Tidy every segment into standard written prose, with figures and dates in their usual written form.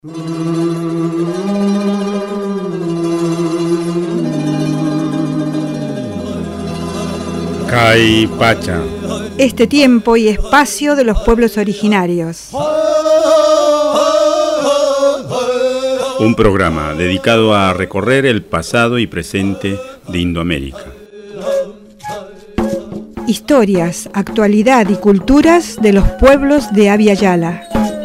Caipacha. Este tiempo y espacio de los pueblos originarios. Un programa dedicado a recorrer el pasado y presente de Indoamérica. Historias, actualidad y culturas de los pueblos de Abya Yala.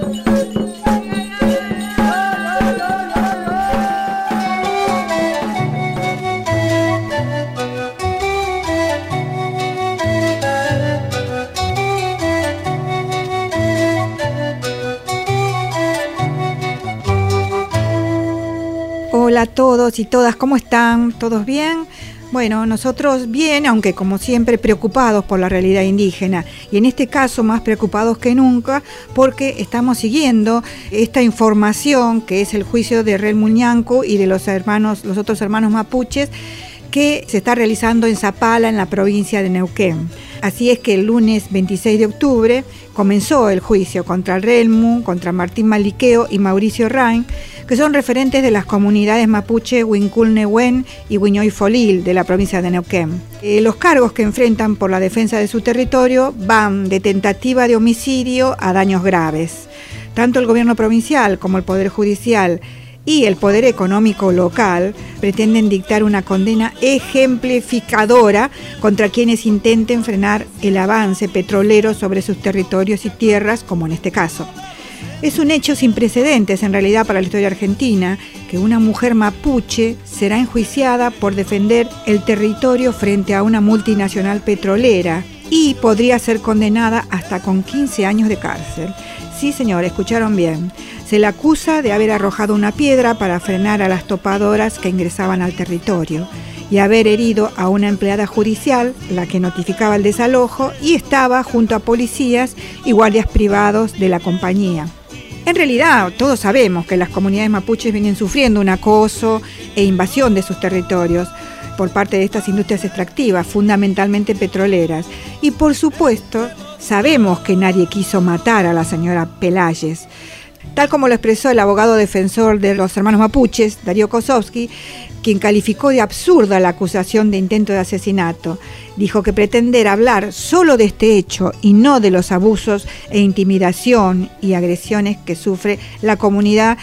Hola a todos y todas, ¿cómo están? ¿Todos bien? Bueno, nosotros bien, aunque como siempre preocupados por la realidad indígena, y en este caso más preocupados que nunca porque estamos siguiendo esta información que es el juicio de Rel Muñanco y de los otros hermanos mapuches que se está realizando en Zapala, en la provincia de Neuquén. Así es que el lunes 26 de octubre comenzó el juicio contra el Relmu, contra Martín Maliqueo y Mauricio Rain, que son referentes de las comunidades mapuche Huincul-Nehuen y Huiñoy-Folil de la provincia de Neuquén. Los cargos que enfrentan por la defensa de su territorio van de tentativa de homicidio a daños graves. Tanto el gobierno provincial como el Poder Judicial y el Poder Económico local pretenden dictar una condena ejemplificadora contra quienes intenten frenar el avance petrolero sobre sus territorios y tierras, como en este caso. Es un hecho sin precedentes en realidad para la historia argentina que una mujer mapuche será enjuiciada por defender el territorio frente a una multinacional petrolera y podría ser condenada hasta con 15 años de cárcel. Sí, señor, escucharon bien. Se le acusa de haber arrojado una piedra para frenar a las topadoras que ingresaban al territorio y haber herido a una empleada judicial, la que notificaba el desalojo, y estaba junto a policías y guardias privados de la compañía. En realidad, todos sabemos que las comunidades mapuches vienen sufriendo un acoso e invasión de sus territorios por parte de estas industrias extractivas, fundamentalmente petroleras. Y por supuesto, sabemos que nadie quiso matar a la señora Pelayes. Tal como lo expresó el abogado defensor de los hermanos mapuches, Darío Kosovsky, quien calificó de absurda la acusación de intento de asesinato. Dijo que pretender hablar solo de este hecho y no de los abusos e intimidación y agresiones que sufre la comunidad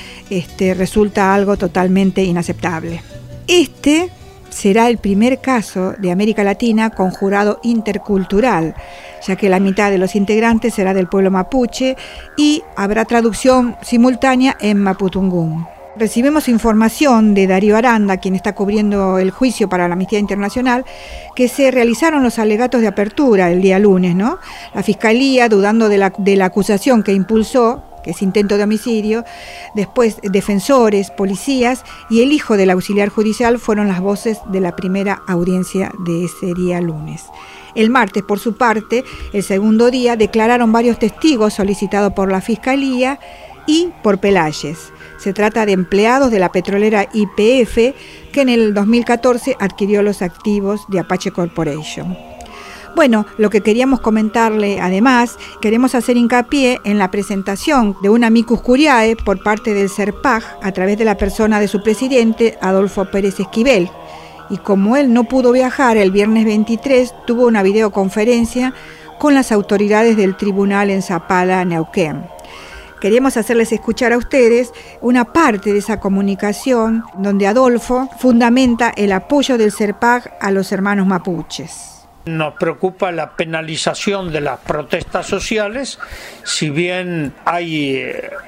resulta algo totalmente inaceptable. Este será el primer caso de América Latina con jurado intercultural, ya que la mitad de los integrantes será del pueblo mapuche y habrá traducción simultánea en mapudungún. Recibimos información de Darío Aranda, quien está cubriendo el juicio para la Amnistía Internacional, que se realizaron los alegatos de apertura el día lunes, ¿no? La Fiscalía, dudando de la acusación que impulsó, que es intento de homicidio, después defensores, policías y el hijo del auxiliar judicial fueron las voces de la primera audiencia de ese día lunes. El martes, por su parte, el segundo día, declararon varios testigos solicitados por la Fiscalía y por Pelayes. Se trata de empleados de la petrolera YPF que en el 2014 adquirió los activos de Apache Corporation. Bueno, lo que queríamos comentarle además, queremos hacer hincapié en la presentación de un amicus curiae por parte del CERPAJ a través de la persona de su presidente, Adolfo Pérez Esquivel. Y como él no pudo viajar el viernes 23, tuvo una videoconferencia con las autoridades del tribunal en Zapala, Neuquén. Queríamos hacerles escuchar a ustedes una parte de esa comunicación donde Adolfo fundamenta el apoyo del CERPAJ a los hermanos mapuches. Nos preocupa la penalización de las protestas sociales, si bien hay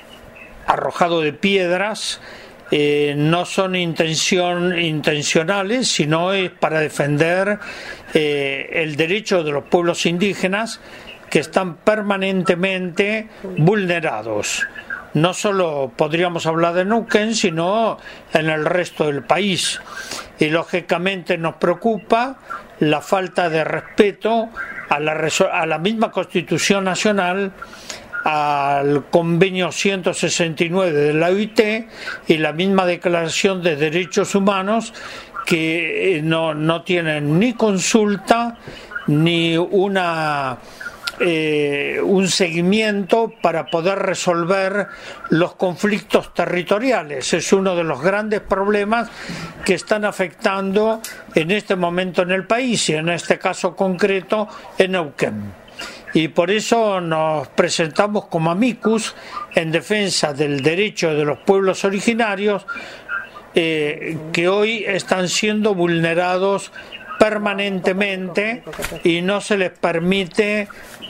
arrojado de piedras, no son intencionales, sino es para defender el derecho de los pueblos indígenas que están permanentemente vulnerados. No solo podríamos hablar de Neuquén, sino en el resto del país. Y lógicamente nos preocupa la falta de respeto a la misma Constitución Nacional, al convenio 169 de la OIT y la misma Declaración de Derechos Humanos, que no tienen ni consulta ni una un seguimiento para poder resolver los conflictos territoriales. Es uno de los grandes problemas que están afectando en este momento en el país y en este caso concreto en Neuquén. Y por eso nos presentamos como amicus en defensa del derecho de los pueblos originarios que hoy están siendo vulnerados permanentemente y no se les permite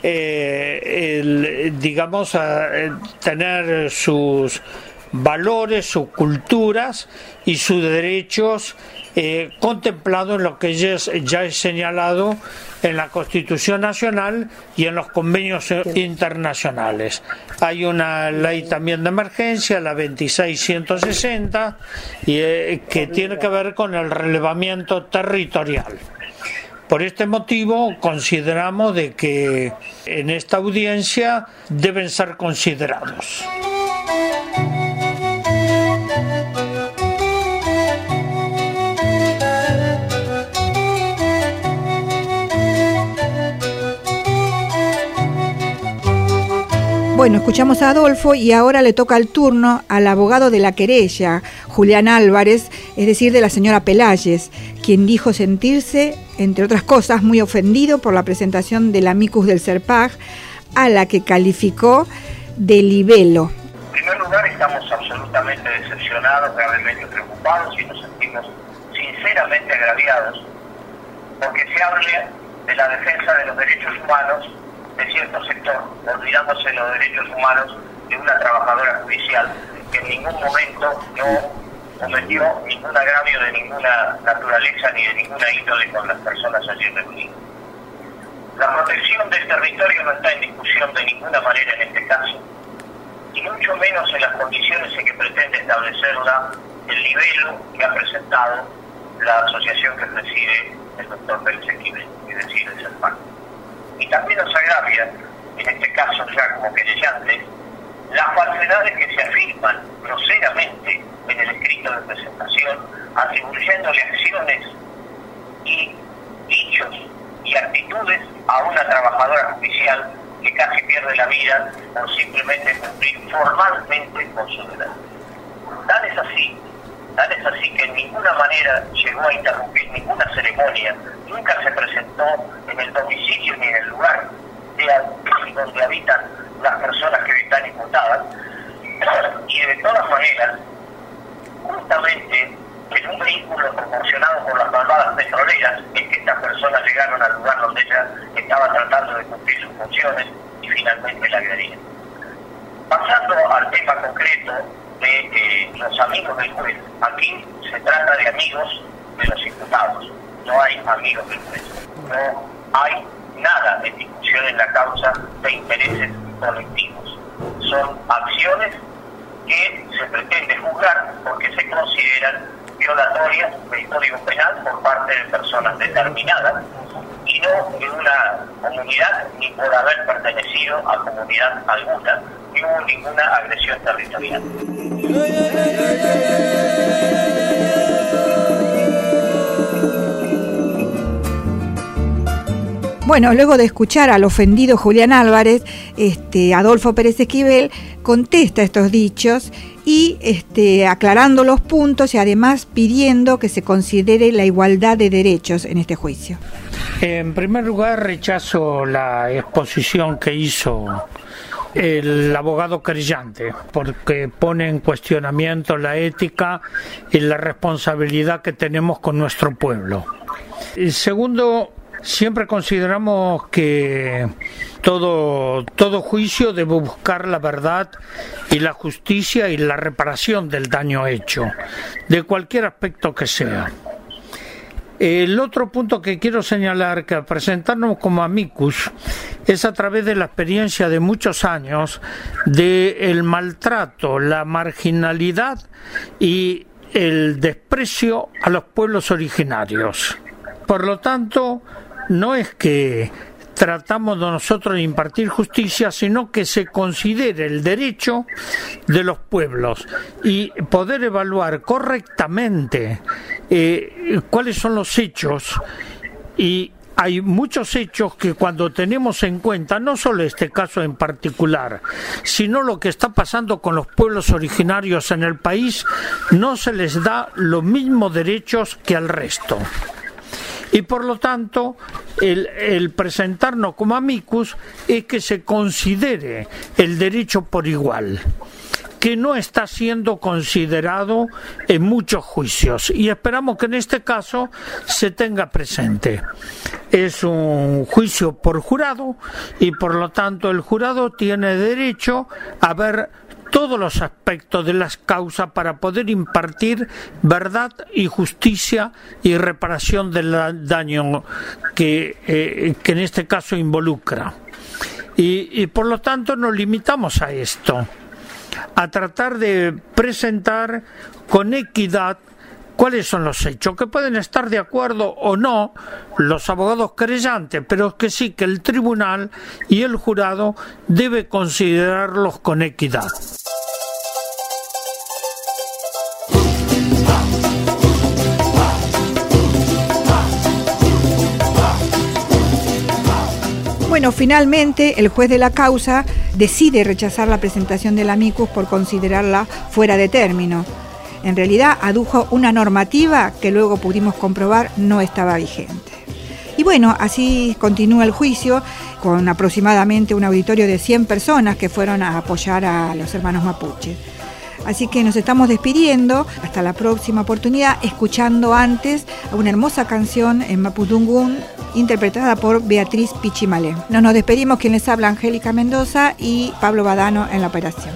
tener sus valores, sus culturas y sus derechos contemplados en lo que ya he señalado en la Constitución Nacional y en los convenios internacionales. Hay una ley también de emergencia, la 26160, que tiene que ver con el relevamiento territorial. Por este motivo consideramos de que en esta audiencia deben ser considerados. Bueno, escuchamos a Adolfo y ahora le toca el turno al abogado de la querella, Julián Álvarez, es decir, de la señora Pelayes, quien dijo sentirse, entre otras cosas, muy ofendido por la presentación del amicus del CERPAG, a la que calificó de libelo. En primer lugar, estamos absolutamente decepcionados, gravemente preocupados y nos sentimos sinceramente agraviados porque se hable de la defensa de los derechos humanos de cierto sector, olvidándose los derechos humanos de una trabajadora judicial que en ningún momento no cometió ningún agravio de ninguna naturaleza ni de ninguna índole con las personas allí reunidas. La protección del territorio no está en discusión de ninguna manera en este caso, y mucho menos en las condiciones en que pretende establecerla el libelo que ha presentado la asociación que preside el doctor Pérez Esquivel, es decir, el CERPAG. Y también nos agravia, en este caso ya como querellantes, las falsedades que se afirman groseramente en el escrito de presentación, atribuyéndole acciones y dichos y actitudes a una trabajadora judicial que casi pierde la vida por simplemente cumplir formalmente con su deber. Tal es así que en ninguna manera llegó a interrumpir ninguna ceremonia, nunca se presentó en el domicilio ni en el lugar donde habitan las personas que hoy están imputadas, y de todas maneras, justamente en un vehículo proporcionado por las malvadas petroleras es que estas personas llegaron al lugar donde ella estaba tratando de cumplir sus funciones y finalmente la agredieron. Pasando al tema concreto de los amigos del juez, aquí se trata de amigos de los imputados, no hay amigos del juez, no hay nada de discusión en la causa de intereses colectivos, son acciones que se pretende juzgar porque se consideran violatorias del Código Penal por parte de personas determinadas y no de una comunidad ni por haber pertenecido a comunidad alguna, ni hubo ninguna agresión territorial. Bueno, luego de escuchar al ofendido Julián Álvarez, Adolfo Pérez Esquivel contesta estos dichos y aclarando los puntos y además pidiendo que se considere la igualdad de derechos en este juicio. En primer lugar, rechazo la exposición que hizo el abogado querellante, porque pone en cuestionamiento la ética y la responsabilidad que tenemos con nuestro pueblo. El segundo, siempre consideramos que todo juicio debe buscar la verdad y la justicia y la reparación del daño hecho, de cualquier aspecto que sea. El otro punto que quiero señalar, que al presentarnos como amicus, es a través de la experiencia de muchos años del maltrato, la marginalidad y el desprecio a los pueblos originarios. Por lo tanto, no es que tratamos de nosotros de impartir justicia, sino que se considere el derecho de los pueblos y poder evaluar correctamente cuáles son los hechos y hay muchos hechos que cuando tenemos en cuenta no solo este caso en particular, sino lo que está pasando con los pueblos originarios en el país, no se les da los mismos derechos que al resto. Y por lo tanto, el presentarnos como amicus es que se considere el derecho por igual, que no está siendo considerado en muchos juicios, y esperamos que en este caso se tenga presente. Es un juicio por jurado y por lo tanto el jurado tiene derecho a ver todos los aspectos de las causas para poder impartir verdad y justicia y reparación del daño que en este caso involucra. Y por lo tanto nos limitamos a esto, a tratar de presentar con equidad cuáles son los hechos, que pueden estar de acuerdo o no los abogados querellantes, pero que sí que el tribunal y el jurado debe considerarlos con equidad. Bueno, finalmente el juez de la causa decide rechazar la presentación del amicus por considerarla fuera de término. En realidad adujo una normativa que luego pudimos comprobar no estaba vigente. Y bueno, así continúa el juicio con aproximadamente un auditorio de 100 personas que fueron a apoyar a los hermanos mapuches. Así que nos estamos despidiendo, hasta la próxima oportunidad, escuchando antes a una hermosa canción en mapudungún interpretada por Beatriz Pichimalé. Nos despedimos, quien les habla, Angélica Mendoza y Pablo Badano en la operación.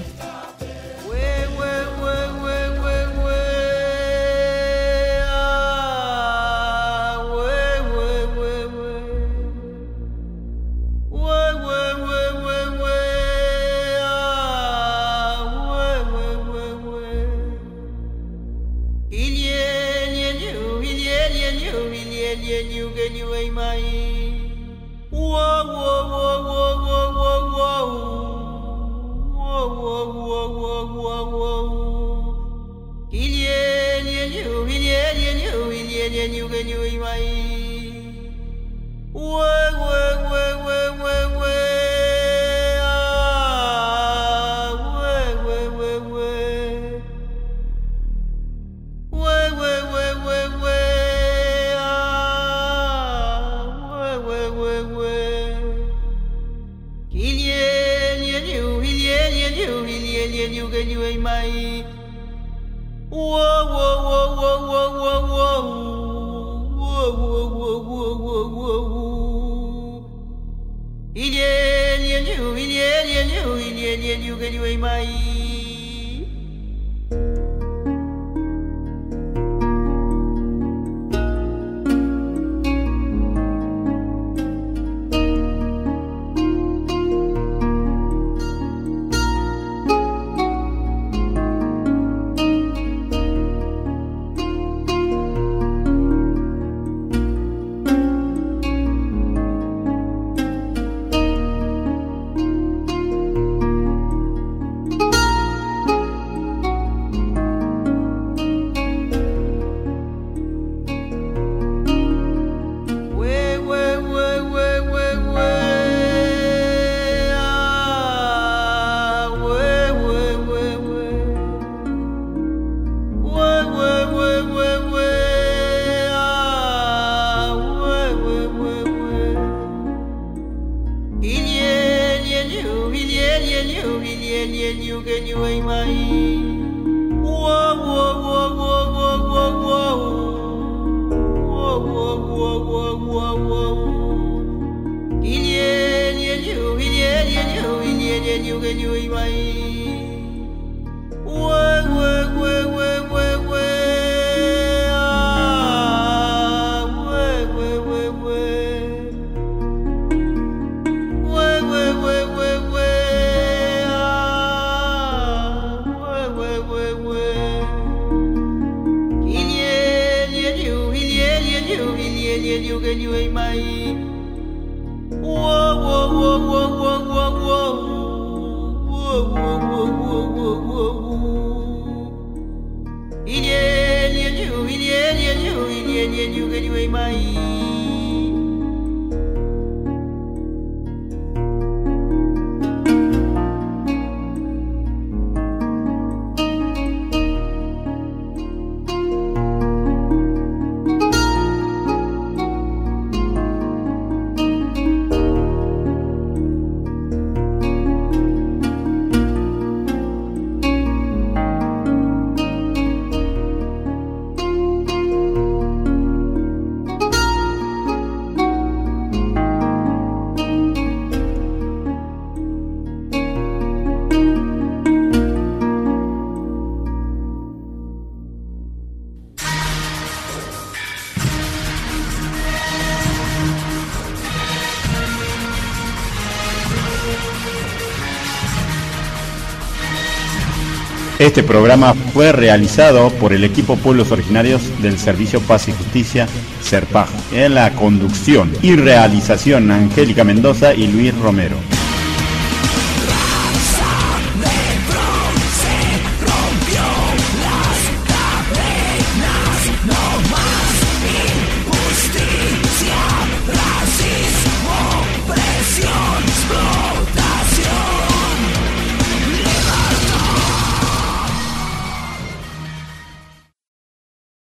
Este programa fue realizado por el equipo Pueblos Originarios del Servicio Paz y Justicia, SERPAJ, en la conducción y realización Angélica Mendoza y Luis Romero.